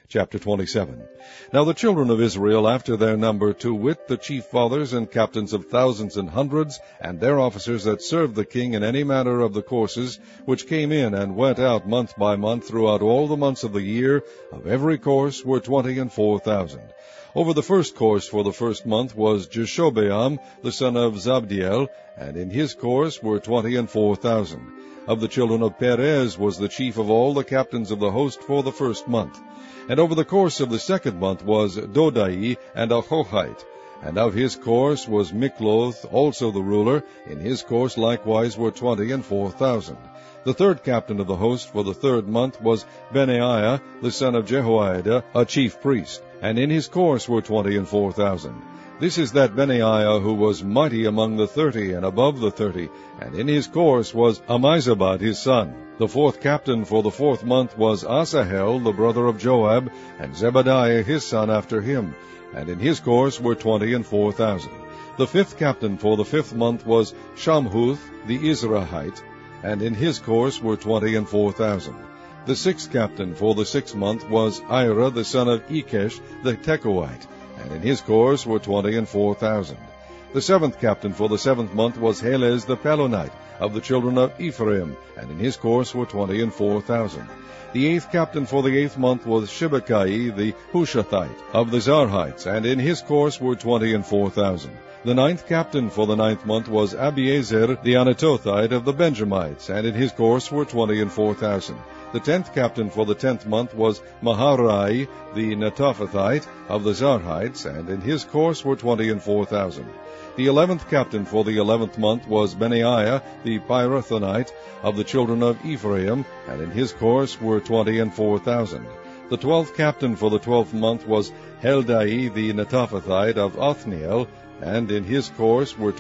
Chapter 27. Now the children of Israel after their number, to wit, the chief fathers and captains of thousands and hundreds, and their officers that served the king in any manner of the courses, which came in and went out month by month throughout all the months of the year, of every course were 24,000. Over the first course for the first month was Jeshobeam, the son of Zabdiel, and in his course were 24,000. Of the children of Perez was the chief of all the captains of the host for the first month. And over the course of the second month was Dodai and Ahohite. And of his course was Mikloth, also the ruler. In his course likewise were 24,000. The third captain of the host for the third month was Benaiah, the son of Jehoiada, a chief priest. And in his course were 24,000. This is that Benaiah who was mighty among the 30 and above the 30, and in his course was Ammizabad his son. The fourth captain for the fourth month was Asahel, the brother of Joab, and Zebadiah his son after him, and in his course were 24,000. The fifth captain for the fifth month was Shamhuth the Izrahite, and in his course were 24,000. The sixth captain for the sixth month was Ira the son of Ikesh the Tekoite, and in his course were 24,000. The seventh captain for the seventh month was Helez the Pelonite, of the children of Ephraim, and in his course were 24,000. The eighth captain for the eighth month was Shibbekai the Hushathite, of the Zarhites, and in his course were 24,000. The ninth captain for the ninth month was Abiezer the Anatothite, of the Benjamites, and in his course were 24,000. The 10th captain for the 10th month was Maharai the Netophathite, of the Zarhites, and in his course were 24,000. The 11th captain for the 11th month was Benaiah the Pirathonite, of the children of Ephraim, and in his course were 24,000. The 12th captain for the 12th month was Heldai the Netophathite, of Othniel, and in his course were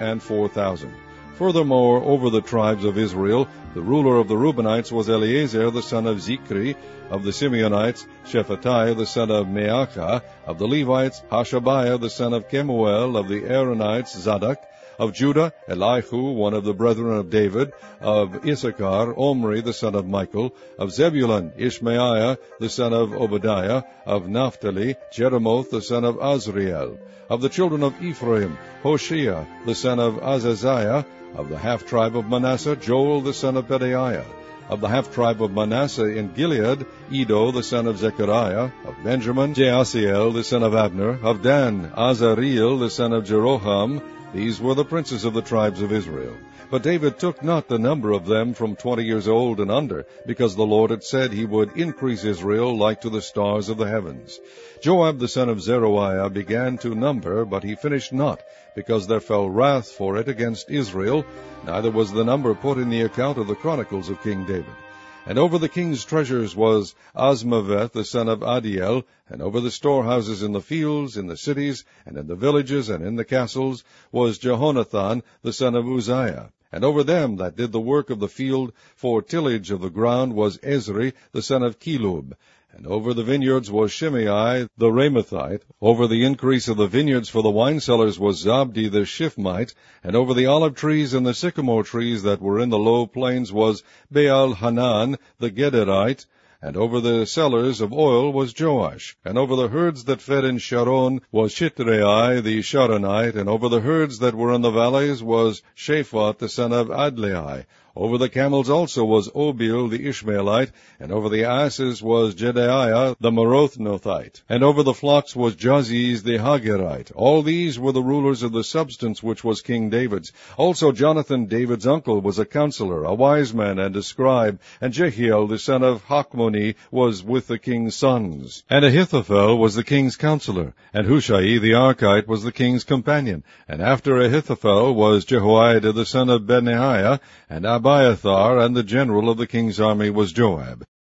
24,000. Furthermore, over the tribes of Israel, the ruler of the Reubenites was Eleazar the son of Zikri, of the Simeonites, Shephatiah the son of Maacah, of the Levites, Hashabiah the son of Kemuel, of the Aaronites, Zadok, of Judah, Elihu, one of the brethren of David, of Issachar, Omri the son of Michael, of Zebulun, Ishmaiah the son of Obadiah, of Naphtali, Jeremoth the son of Azriel, of the children of Ephraim, Hoshea the son of Azaziah, of the half-tribe of Manasseh, Joel the son of Pedaiah, of the half-tribe of Manasseh in Gilead, Edo the son of Zechariah, of Benjamin, Jaasiel the son of Abner, of Dan, Azareel the son of Jeroham. These were the princes of the tribes of Israel. But David took not the number of them from 20 years old and under, because the Lord had said he would increase Israel like to the stars of the heavens. Joab the son of Zeruiah began to number, but he finished not, because there fell wrath for it against Israel, neither was the number put in the account of the chronicles of King David. And over the king's treasures was Asmaveth the son of Adiel, and over the storehouses in the fields, in the cities, and in the villages, and in the castles, was Jehonathan the son of Uzziah. And over them that did the work of the field for tillage of the ground was Ezri the son of Kelub. And over the vineyards was Shimei the Ramathite. Over the increase of the vineyards for the wine cellars was Zabdi the Shifmite. And over the olive trees and the sycamore trees that were in the low plains was Baal Hanan the Gederite. And over the cellars of oil was Joash. And over the herds that fed in Sharon was Shitrai the Sharonite. And over the herds that were in the valleys was Shaphat the son of Adlai. Over the camels also was Obil the Ishmaelite, and over the asses was Jedaiah the Merothnothite, and over the flocks was Jaziz the Hagerite. All these were the rulers of the substance which was King David's. Also Jonathan, David's uncle, was a counselor, a wise man, and a scribe, and Jehiel the son of Hachmoni was with the king's sons. And Ahithophel was the king's counselor, and Hushai the Archite was the king's companion. And after Ahithophel was Jehoiada the son of Benaiah, and Abiathar, and the general of the king's army was Joab.